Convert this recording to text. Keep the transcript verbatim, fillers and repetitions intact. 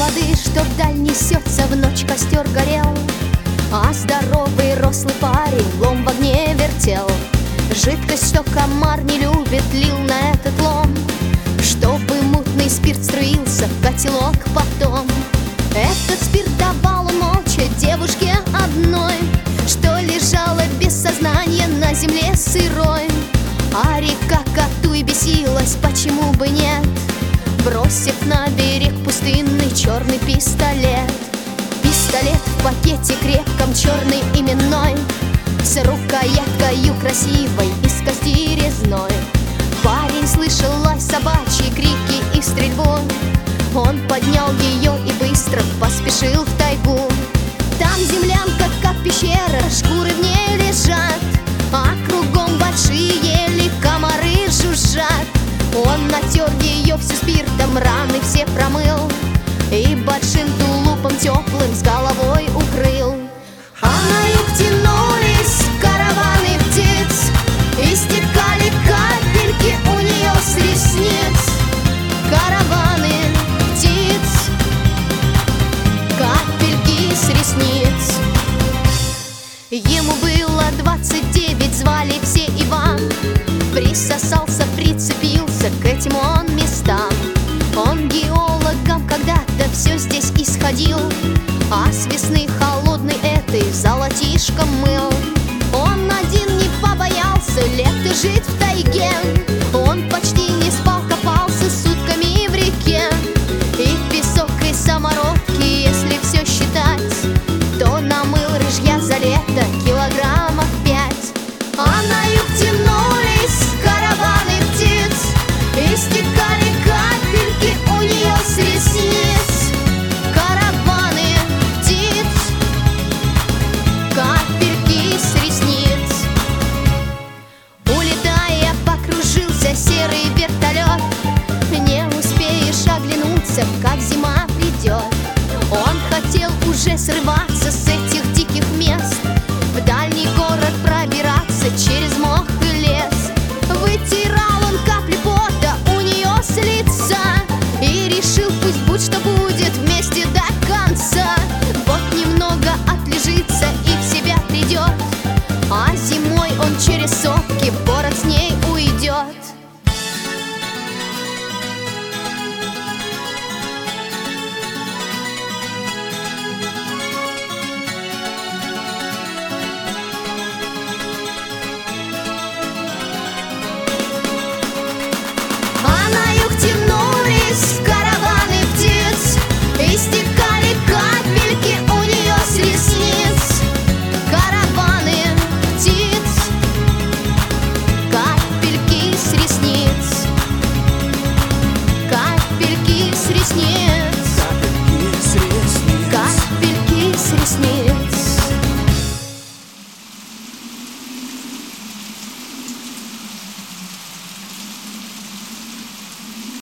воды, что вдаль несется, в ночь костер горел, а здоровый рослый парень лом в огне вертел. Жидкость, что комар не любит, лил на этот лом, чтобы мутный спирт струился в котелок потом. Этот спирт давал он молча девушке одной, что лежала без сознания на земле сырой. А река коту и бесилась, почему бы нет, бросив на берег пустынный черный пистолет. Пистолет в пакете крепком, черный именной, с рукояткою красивой из кости резной. Парень слышал лай собачьи, крики и стрельбу. Он поднял ее и быстро поспешил в тайгу. Там землянка, как пещера, шкуры в ней лежат, а кругом большие ели, комары жужжат. Он натер ее всю спину